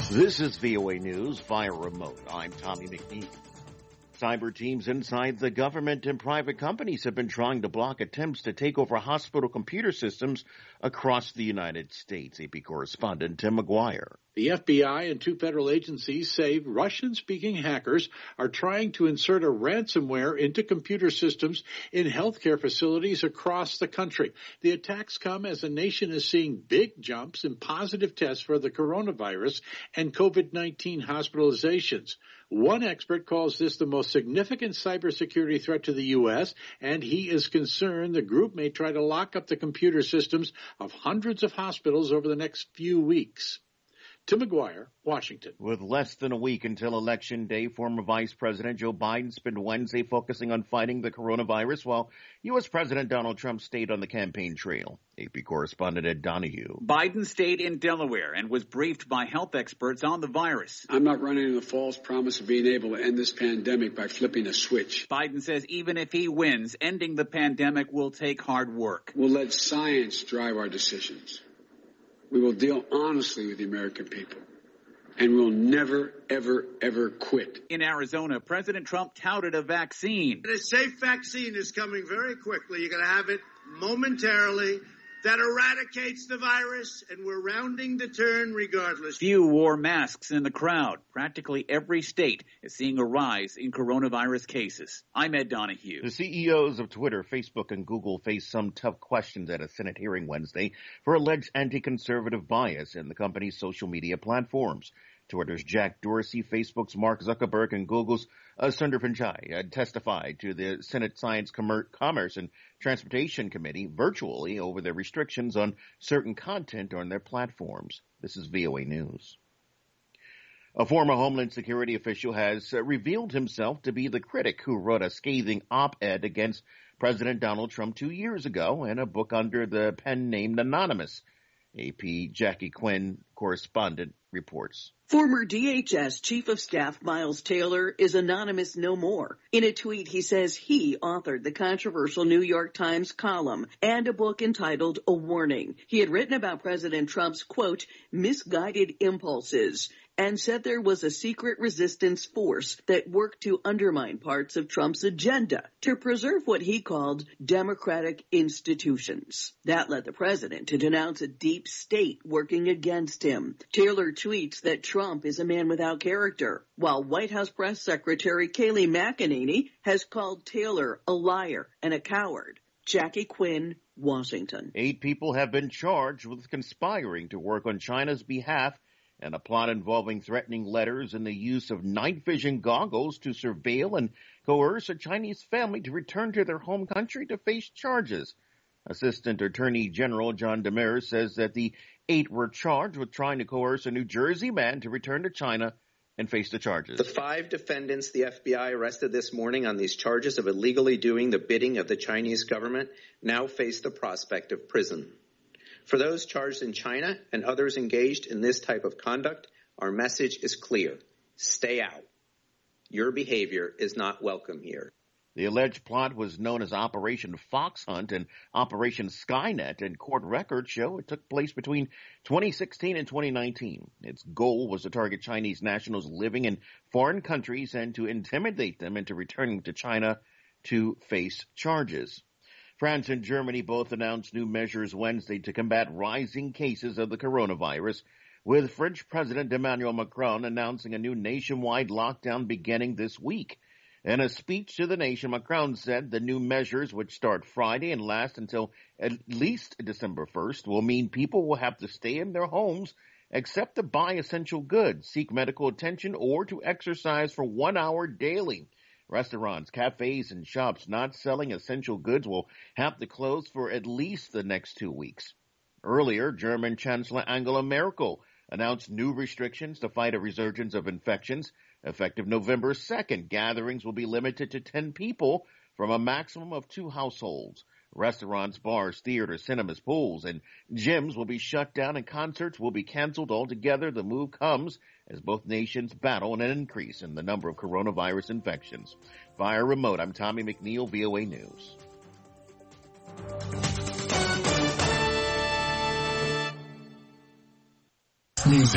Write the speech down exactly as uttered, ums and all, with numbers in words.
This is V O A News via remote. I'm Tommy McNeil. Cyber teams inside the government and private companies have been trying to block attempts to take over hospital computer systems across the United States. A P correspondent Tim McGuire. The F B I and two federal agencies say Russian-speaking hackers are trying to insert a ransomware into computer systems in healthcare facilities across the country. The attacks come as the nation is seeing big jumps in positive tests for the coronavirus and COVID nineteen hospitalizations. One expert calls this the most significant cybersecurity threat to the U S, and he is concerned the group may try to lock up the computer systems of hundreds of hospitals over the next few weeks. Tim McGuire, Washington. With less than a week until Election Day, former Vice President Joe Biden spent Wednesday focusing on fighting the coronavirus, while U S. President Donald Trump stayed on the campaign trail. A P correspondent Ed Donahue. Biden stayed in Delaware and was briefed by health experts on the virus. I'm not running on the false promise of being able to end this pandemic by flipping a switch. Biden says even if he wins, ending the pandemic will take hard work. We'll let science drive our decisions. We will deal honestly with the American people, and we'll never, ever, ever quit. In Arizona, President Trump touted a vaccine. A safe vaccine is coming very quickly. You're going to have it momentarily. That eradicates the virus, and we're rounding the turn regardless. Few wore masks in the crowd. Practically every state is seeing a rise in coronavirus cases. I'm Ed Donahue. The C E Os of Twitter, Facebook, and Google faced some tough questions at a Senate hearing Wednesday for alleged anti-conservative bias in the company's social media platforms. Twitter's Jack Dorsey, Facebook's Mark Zuckerberg, and Google's uh, Sundar Pichai uh, testified to the Senate Science, Com- Commerce, and Transportation Committee virtually over their restrictions on certain content on their platforms. This is V O A News. A former Homeland Security official has uh, revealed himself to be the critic who wrote a scathing op-ed against President Donald Trump two years ago in a book under the pen name Anonymous. A P Jackie Quinn correspondent reports. Former D H S Chief of Staff Miles Taylor is anonymous no more. In a tweet, he says he authored the controversial New York Times column and a book entitled A Warning. He had written about President Trump's, quote, misguided impulses, and said there was a secret resistance force that worked to undermine parts of Trump's agenda to preserve what he called democratic institutions. That led the president to denounce a deep state working against him. Taylor tweets that Trump is a man without character, while White House Press Secretary Kayleigh McEnany has called Taylor a liar and a coward. Jackie Quinn, Washington. Eight people have been charged with conspiring to work on China's behalf and a plot involving threatening letters and the use of night vision goggles to surveil and coerce a Chinese family to return to their home country to face charges. Assistant Attorney General John Demers says that the eight were charged with trying to coerce a New Jersey man to return to China and face the charges. The five defendants the F B I arrested this morning on these charges of illegally doing the bidding of the Chinese government now face the prospect of prison. For those charged in China and others engaged in this type of conduct, our message is clear. Stay out. Your behavior is not welcome here. The alleged plot was known as Operation Fox Hunt and Operation Skynet, and court records show it took place between twenty sixteen and twenty nineteen. Its goal was to target Chinese nationals living in foreign countries and to intimidate them into returning to China to face charges. France and Germany both announced new measures Wednesday to combat rising cases of the coronavirus, with French President Emmanuel Macron announcing a new nationwide lockdown beginning this week. In a speech to the nation, Macron said the new measures, which start Friday and last until at least December first, will mean people will have to stay in their homes except to buy essential goods, seek medical attention, or to exercise for one hour daily. Restaurants, cafes, and shops not selling essential goods will have to close for at least the next two weeks. Earlier, German Chancellor Angela Merkel announced new restrictions to fight a resurgence of infections. Effective November second, gatherings will be limited to ten people from a maximum of two households. Restaurants, bars, theaters, cinemas, pools, and gyms will be shut down and concerts will be canceled altogether. The move comes as both nations battle an increase in the number of coronavirus infections. Via remote, I'm Tommy McNeil, V O A News.